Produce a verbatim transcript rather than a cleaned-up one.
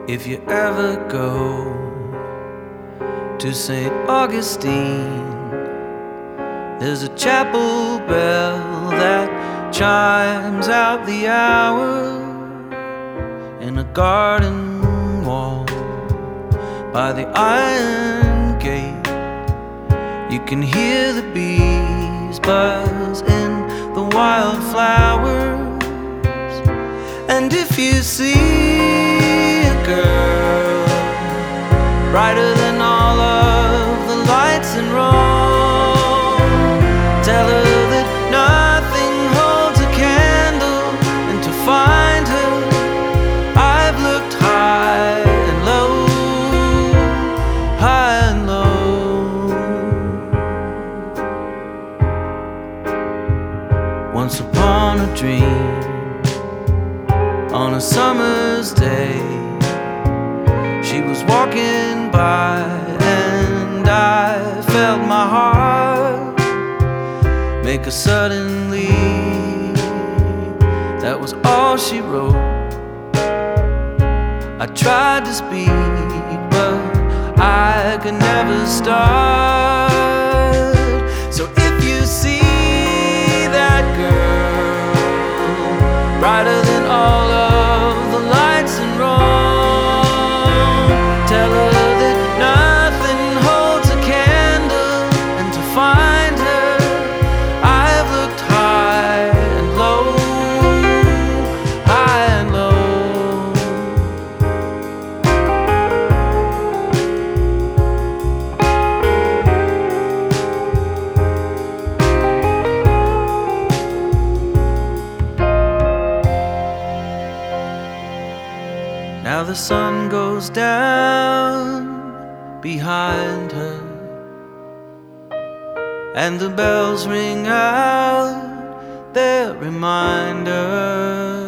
If you ever go to Saint Augustine, there's a chapel bell that chimes out the hour in a garden wall by the iron gate. You can hear the bees buzz in the wildflowers. And if you see a girl brighter than all of the lights in Rome, tell her that nothing holds a candle, and to find her I've looked high and low, high and low. Once upon a dream, on a summer's day, she was walking by and I felt my heart make a sudden leap. That was all she wrote. I tried to speak, but I could never start. So if you see that girl brighter than all of the lights in Rome, tell her that nothing holds a candle, and to find her I've looked high and low, high and low. Now the sun goes down behind her, and the bells ring out their reminder.